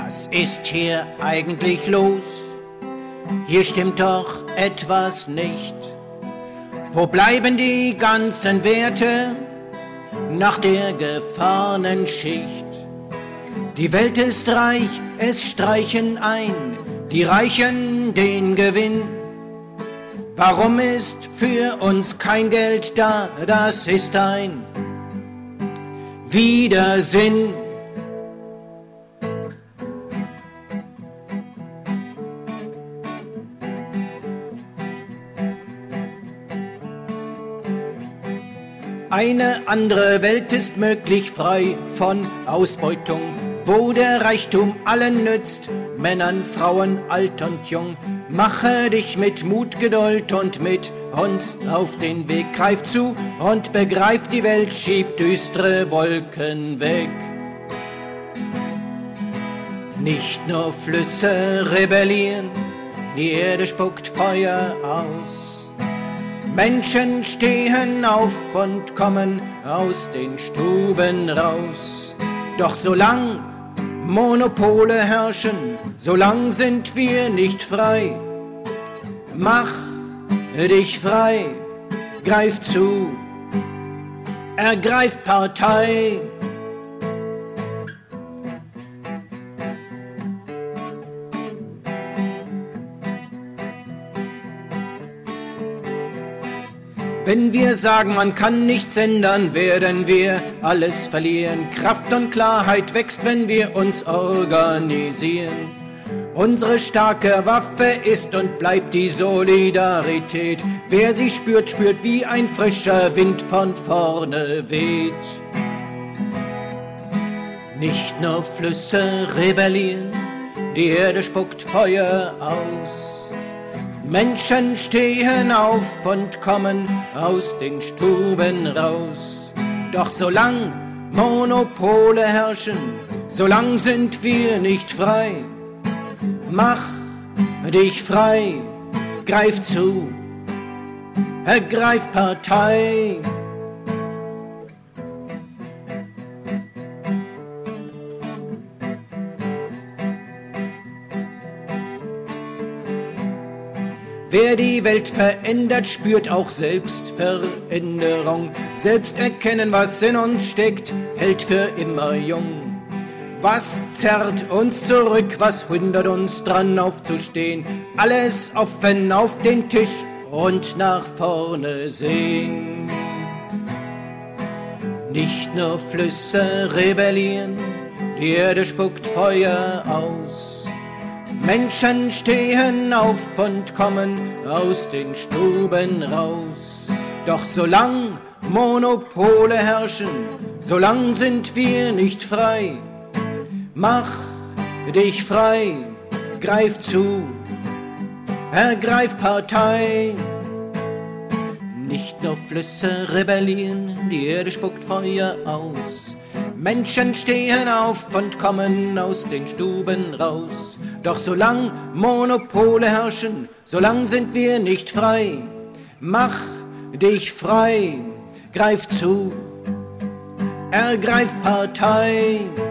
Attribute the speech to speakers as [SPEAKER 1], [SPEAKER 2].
[SPEAKER 1] Was ist hier eigentlich los? Hier stimmt doch etwas nicht. Wo bleiben die ganzen Werte nach der Gefahrenschicht? Die Welt ist reich, es streichen ein die Reichen den Gewinn. Warum ist für uns kein Geld da? Das ist ein Widersinn. Eine andere Welt ist möglich, frei von Ausbeutung, wo der Reichtum allen nützt, Männern, Frauen, alt und jung. Mache dich mit Mut, Geduld und mit uns auf den Weg, greif zu und begreif die Welt, schieb düstere Wolken weg. Nicht nur Flüsse rebellieren, die Erde spuckt Feuer aus. Menschen stehen auf und kommen aus den Stuben raus. Doch solang Monopole herrschen, solang sind wir nicht frei. Mach dich frei, greif zu, ergreif Partei. Wenn wir sagen, man kann nichts ändern, werden wir alles verlieren. Kraft und Klarheit wächst, wenn wir uns organisieren. Unsere starke Waffe ist und bleibt die Solidarität. Wer sie spürt, spürt, wie ein frischer Wind von vorne weht. Nicht nur Flüsse rebellieren, die Erde spuckt Feuer aus. Menschen stehen auf und kommen aus den Stuben raus. Doch solang Monopole herrschen, solang sind wir nicht frei. Mach dich frei, greif zu, ergreif Partei. Wer die Welt verändert, spürt auch Selbstveränderung. Selbst erkennen, was in uns steckt, hält für immer jung. Was zerrt uns zurück, was hindert uns dran aufzustehen? Alles offen auf den Tisch und nach vorne sehen. Nicht nur Flüsse rebellieren, die Erde spuckt Feuer aus. Menschen stehen auf und kommen aus den Stuben raus. Doch solang Monopole herrschen, solang sind wir nicht frei. Mach dich frei, greif zu, ergreif Partei. Nicht nur Flüsse rebellieren, die Erde spuckt Feuer aus. Menschen stehen auf und kommen aus den Stuben raus. Doch solang Monopole herrschen, solang sind wir nicht frei. Mach dich frei, greif zu, ergreif Partei.